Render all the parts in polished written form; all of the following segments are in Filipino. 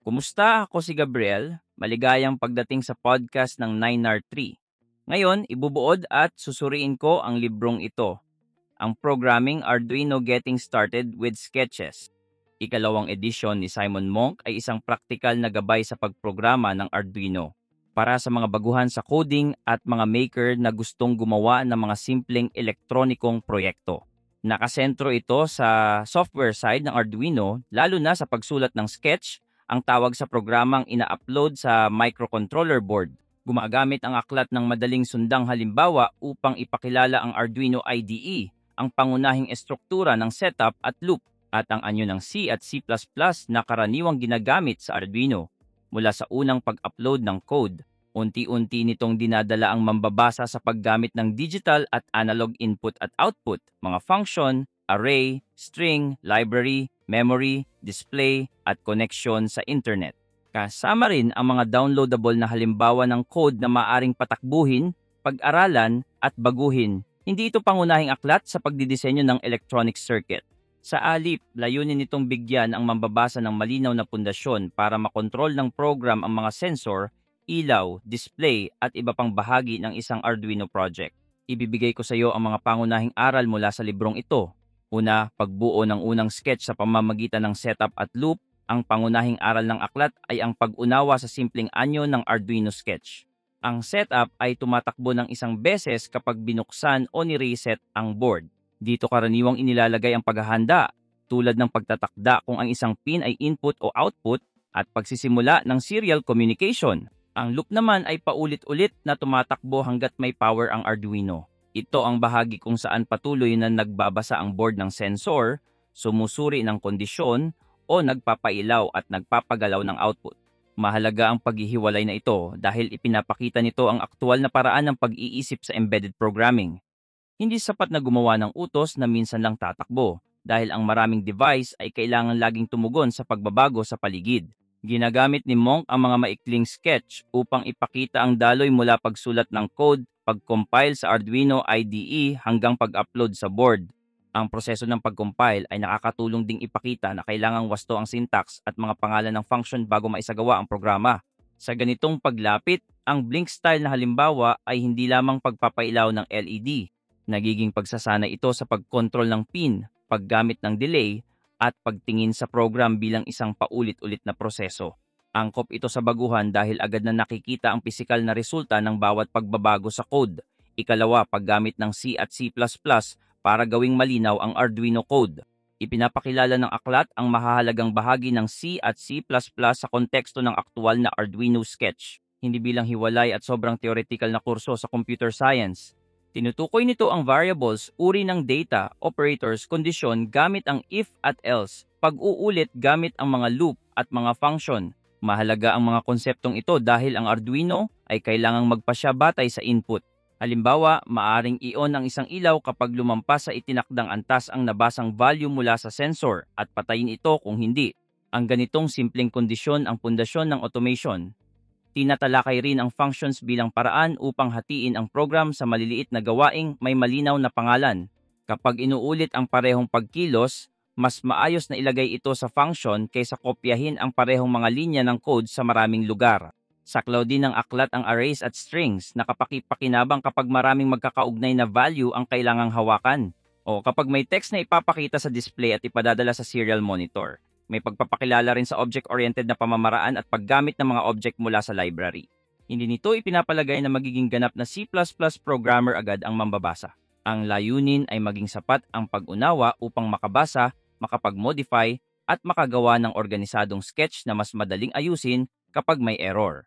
Kumusta? Ako si Gabriel. Maligayang pagdating sa podcast ng 9R3. Ngayon, ibubuod at susuriin ko ang librong ito, ang Programming Arduino Getting Started with Sketches. Ikalawang edisyon ni Simon Monk ay isang praktikal na gabay sa pagprograma ng Arduino para sa mga baguhan sa coding at mga maker na gustong gumawa ng mga simpleng elektronikong proyekto. Nakasentro ito sa software side ng Arduino, lalo na sa pagsulat ng sketch, ang tawag sa programang ina-upload sa microcontroller board. Gumagamit ang aklat ng madaling sundang halimbawa upang ipakilala ang Arduino IDE, ang pangunahing estruktura ng setup at loop, at ang anyo ng C at C++ na karaniwang ginagamit sa Arduino. Mula sa unang pag-upload ng code, unti-unti nitong dinadala ang mambabasa sa paggamit ng digital at analog input at output, mga function, array, string, library, memory, display, at connection sa internet. Kasama rin ang mga downloadable na halimbawa ng code na maaring patakbuhin, pag-aralan, at baguhin. Hindi ito pangunahing aklat sa pagdidisenyo ng electronic circuit. Sa alip, layunin nitong bigyan ang mambabasa ng malinaw na pundasyon para makontrol ng program ang mga sensor, ilaw, display, at iba pang bahagi ng isang Arduino project. Ibibigay ko sa iyo ang mga pangunahing aral mula sa librong ito. Una, pagbuo ng unang sketch sa pamamagitan ng setup at loop. Ang pangunahing aral ng aklat ay ang pag-unawa sa simpleng anyo ng Arduino sketch. Ang setup ay tumatakbo ng isang beses kapag binuksan o ni-reset ang board. Dito karaniwang inilalagay ang paghahanda, tulad ng pagtatakda kung ang isang pin ay input o output at pagsisimula ng serial communication. Ang loop naman ay paulit-ulit na tumatakbo hanggat may power ang Arduino. Ito ang bahagi kung saan patuloy na nagbabasa ang board ng sensor, sumusuri ng kondisyon, o nagpapailaw at nagpapagalaw ng output. Mahalaga ang paghihiwalay na ito dahil ipinapakita nito ang aktual na paraan ng pag-iisip sa embedded programming. Hindi sapat na gumawa ng utos na minsan lang tatakbo dahil ang maraming device ay kailangan laging tumugon sa pagbabago sa paligid. Ginagamit ni Monk ang mga maikling sketch upang ipakita ang daloy mula pagsulat ng code, pag-compile sa Arduino IDE hanggang pag-upload sa board. Ang proseso ng pag-compile ay nakakatulong ding ipakita na kailangang wasto ang syntax at mga pangalan ng function bago maisagawa ang programa. Sa ganitong paglapit, ang blink style na halimbawa ay hindi lamang pagpapailaw ng LED. Nagiging pagsasanay ito sa pag-control ng pin, paggamit ng delay, at pagtingin sa program bilang isang paulit-ulit na proseso. Angkop ito sa baguhan dahil agad na nakikita ang pisikal na resulta ng bawat pagbabago sa code. Ikalawa, paggamit ng C at C++ para gawing malinaw ang Arduino code. Ipinapakilala ng aklat ang mahahalagang bahagi ng C at C++ sa konteksto ng aktual na Arduino sketch, hindi bilang hiwalay at sobrang theoretical na kurso sa computer science. Tinutukoy nito ang variables, uri ng data, operators, kondisyon gamit ang if at else, pag-uulit gamit ang mga loop at mga function. Mahalaga ang mga konseptong ito dahil ang Arduino ay kailangang magpasya batay sa input. Halimbawa, maaring i-on ang isang ilaw kapag lumampas sa itinakdang antas ang nabasang value mula sa sensor at patayin ito kung hindi. Ang ganitong simpleng kondisyon ang pundasyon ng automation. Tinatalakay rin ang functions bilang paraan upang hatiin ang program sa maliliit na gawaing may malinaw na pangalan. Kapag inuulit ang parehong pagkilos, mas maayos na ilagay ito sa function kaysa kopyahin ang parehong mga linya ng code sa maraming lugar. Saklaw din ng aklat ang arrays at strings na kapaki-pakinabang kapag maraming magkakaugnay na value ang kailangang hawakan o kapag may text na ipapakita sa display at ipadadala sa serial monitor. May pagpapakilala rin sa object-oriented na pamamaraan at paggamit ng mga object mula sa library. Hindi nito ipinapalagay na magiging ganap na C++ programmer agad ang mambabasa. Ang layunin ay maging sapat ang pag-unawa upang makabasa, makapag-modify, at makagawa ng organisadong sketch na mas madaling ayusin kapag may error.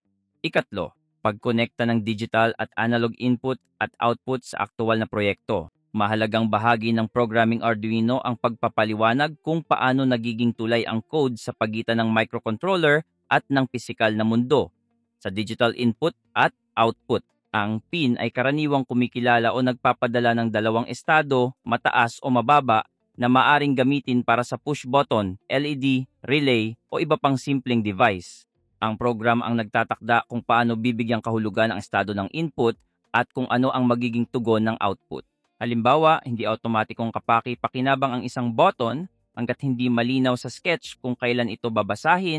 Ikatlo, pagkonekta ng digital at analog input at output sa aktual na proyekto. Mahalagang bahagi ng programming Arduino ang pagpapaliwanag kung paano nagiging tulay ang code sa pagitan ng microcontroller at ng pisikal na mundo. Sa digital input at output, ang pin ay karaniwang kumikilala o nagpapadala ng dalawang estado, mataas o mababa, na maaring gamitin para sa push button, LED, relay o iba pang simpleng device. Ang program ang nagtatakda kung paano bibigyang kahulugan ang estado ng input at kung ano ang magiging tugon ng output. Halimbawa, hindi automatikong kapaki-pakinabang ang isang button hanggat hindi malinaw sa sketch kung kailan ito babasahin,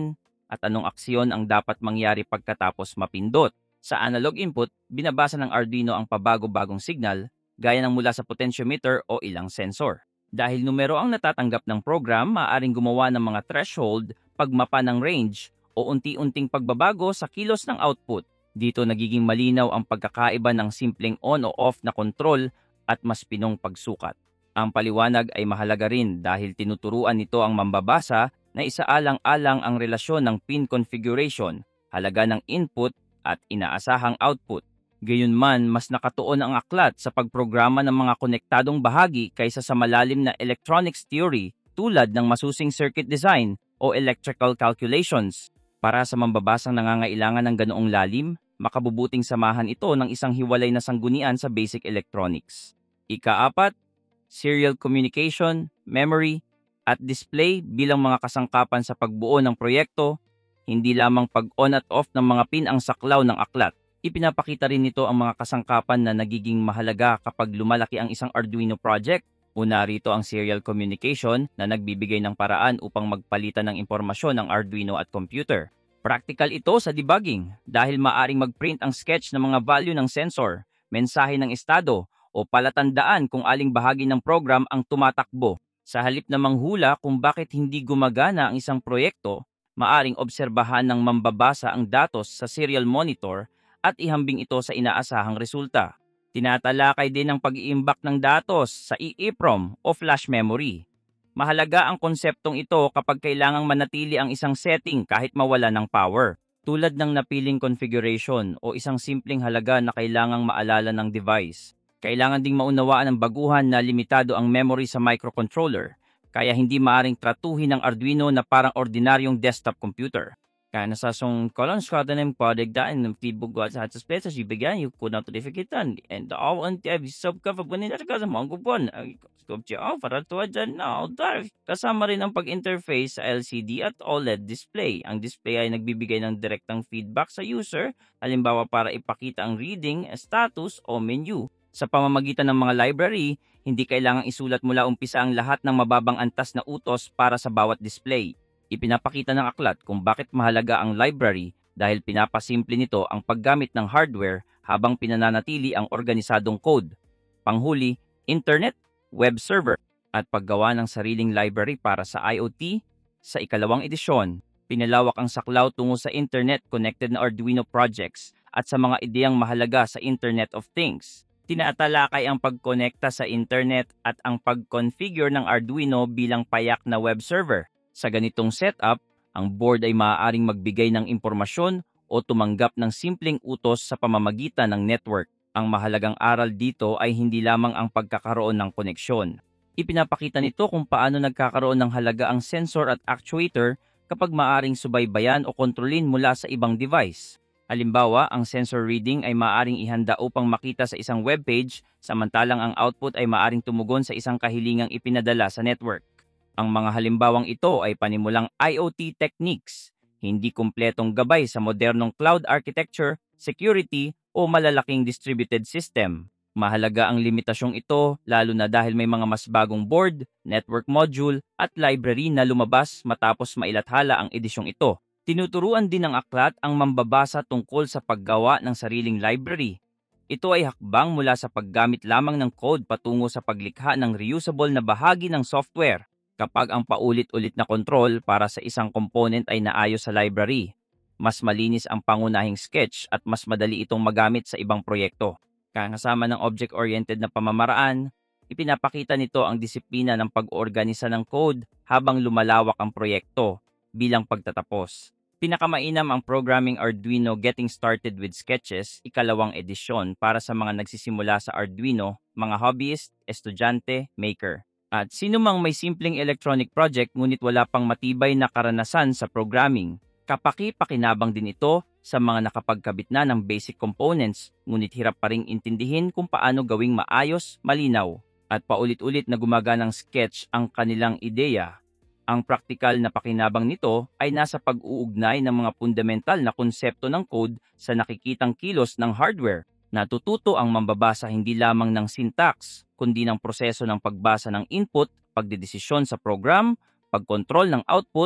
at anong aksyon ang dapat mangyari pagkatapos mapindot. Sa analog input, binabasa ng Arduino ang pabago-bagong signal gaya ng mula sa potentiometer o ilang sensor. Dahil numero ang natatanggap ng program, maaaring gumawa ng mga threshold, pagmapa ng range, o unti-unting pagbabago sa kilos ng output. Dito nagiging malinaw ang pagkakaiba ng simpleng on o off na kontrol at mas pinong pagsukat. Ang paliwanag ay mahalaga rin dahil tinuturuan nito ang mambabasa na isaalang-alang ang relasyon ng pin configuration, halaga ng input at inaasahang output. Gayunman, mas nakatuon ang aklat sa pagprograma ng mga konektadong bahagi kaysa sa malalim na electronics theory tulad ng masusing circuit design o electrical calculations. Para sa mambabasang nangangailangan ng ganoong lalim, makabubuting samahan ito ng isang hiwalay na sanggunian sa basic electronics. Ika-4, serial communication, memory, at display bilang mga kasangkapan sa pagbuo ng proyekto, hindi lamang pag-on at off ng mga pin ang saklaw ng aklat. Ipinapakita rin nito ang mga kasangkapan na nagiging mahalaga kapag lumalaki ang isang Arduino project. Una rito ang serial communication na nagbibigay ng paraan upang magpalitan ng impormasyon ng Arduino at computer. Practical ito sa debugging dahil maaring mag-print ang sketch ng mga value ng sensor, mensahe ng estado, o palatandaan kung aling bahagi ng program ang tumatakbo. Sa halip na manghula kung bakit hindi gumagana ang isang proyekto, maaring obserbahan ng mambabasa ang datos sa serial monitor at ihambing ito sa inaasahang resulta. Tinatalakay din ang pag-iimbak ng datos sa EEPROM o flash memory. Mahalaga ang konseptong ito kapag kailangang manatili ang isang setting kahit mawala ng power, tulad ng napiling configuration o isang simpleng halaga na kailangang maalala ng device. Kailangan ding maunawaan ng baguhan na limitado ang memory sa microcontroller, kaya hindi maaring tratuhin ng Arduino na parang ordinaryong desktop computer. Kaya nasasong kolon skada ng padagdaan ng tibugwa sa spesa si bigyan yung kunang tulifikitan and all on TV subcover po nila sa mga kupon. Skopcha para tuwa dyan na kasama rin ang pag-interface sa LCD at OLED display. Ang display ay nagbibigay ng direktang feedback sa user, halimbawa para ipakita ang reading, status o menu. Sa pamamagitan ng mga library, hindi kailangang isulat mula umpisa ang lahat ng mababang antas na utos para sa bawat display. Ipinapakita ng aklat kung bakit mahalaga ang library dahil pinapasimple nito ang paggamit ng hardware habang pinananatili ang organisadong code. Panghuli, internet, web server, at paggawa ng sariling library para sa IoT. Sa ikalawang edisyon, pinalawak ang saklaw tungo sa internet-connected na Arduino projects at sa mga ideyang mahalaga sa Internet of Things. Tinatalakay ang pagkonekta sa internet at ang pag-configure ng Arduino bilang payak na web server. Sa ganitong setup, ang board ay maaaring magbigay ng impormasyon o tumanggap ng simpleng utos sa pamamagitan ng network. Ang mahalagang aral dito ay hindi lamang ang pagkakaroon ng koneksyon. Ipinapakita nito kung paano nagkakaroon ng halaga ang sensor at actuator kapag maaaring subaybayan o kontrolin mula sa ibang device. Halimbawa, ang sensor reading ay maaaring ihanda upang makita sa isang webpage, samantalang ang output ay maaaring tumugon sa isang kahilingang ipinadala sa network. Ang mga halimbawang ito ay panimulang IoT techniques, hindi kumpletong gabay sa modernong cloud architecture, security, o malalaking distributed system. Mahalaga ang limitasyong ito lalo na dahil may mga mas bagong board, network module, at library na lumabas matapos mailathala ang edisyong ito. Tinuturuan din ng aklat ang mambabasa tungkol sa paggawa ng sariling library. Ito ay hakbang mula sa paggamit lamang ng code patungo sa paglikha ng reusable na bahagi ng software. Kapag ang paulit-ulit na control para sa isang component ay naayos sa library, mas malinis ang pangunahing sketch at mas madali itong magamit sa ibang proyekto. Kasama ng object-oriented na pamamaraan, ipinapakita nito ang disiplina ng pag-organisa ng code habang lumalawak ang proyekto bilang pagtatapos. Pinakamainam ang Programming Arduino Getting Started with Sketches, ikalawang edisyon para sa mga nagsisimula sa Arduino, mga hobbyist, estudyante, maker. At sino mang may simpleng electronic project ngunit wala pang matibay na karanasan sa programming, kapaki-pakinabang din ito sa mga nakapagkabit na ng basic components ngunit hirap pa ring intindihin kung paano gawing maayos, malinaw, at paulit-ulit na gumaganang sketch ang kanilang ideya. Ang praktikal na pakinabang nito ay nasa pag-uugnay ng mga fundamental na konsepto ng code sa nakikitang kilos ng hardware. Natututo ang mambabasa hindi lamang ng syntax, kundi ng proseso ng pagbasa ng input, pagdedesisyon sa program, pagkontrol ng output,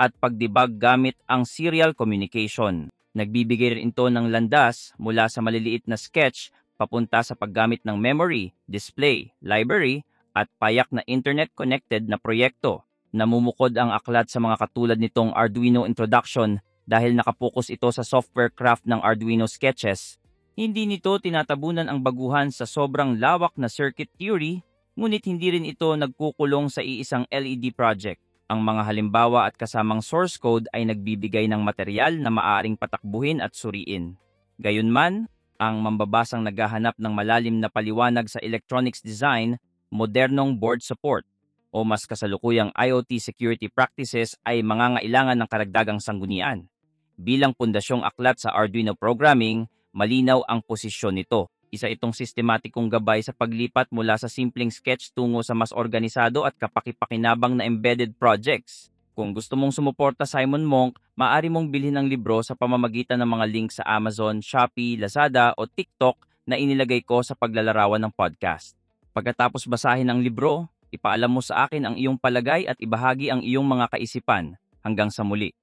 at pagdebug gamit ang serial communication. Nagbibigay rin ito ng landas mula sa maliliit na sketch papunta sa paggamit ng memory, display, library, at payak na internet-connected na proyekto. Namumukod ang aklat sa mga katulad nitong Arduino Introduction dahil nakapokus ito sa software craft ng Arduino Sketches. Hindi nito tinatabunan ang baguhan sa sobrang lawak na circuit theory, ngunit hindi rin ito nagkukulong sa iisang LED project. Ang mga halimbawa at kasamang source code ay nagbibigay ng material na maaaring patakbuhin at suriin. Gayunman, ang mambabasang naghahanap ng malalim na paliwanag sa electronics design, modernong board support, o mas kasalukuyang IoT security practices ay mangangailangan ng karagdagang sanggunian. Bilang pundasyong aklat sa Arduino programming, malinaw ang posisyon nito. Isa itong sistematikong gabay sa paglipat mula sa simpleng sketch tungo sa mas organisado at kapaki-pakinabang na embedded projects. Kung gusto mong sumuporta Simon Monk, maaari mong bilhin ang libro sa pamamagitan ng mga link sa Amazon, Shopee, Lazada o TikTok na inilagay ko sa paglalarawan ng podcast. Pagkatapos basahin ang libro, ipaalam mo sa akin ang iyong palagay at ibahagi ang iyong mga kaisipan. Hanggang sa muli.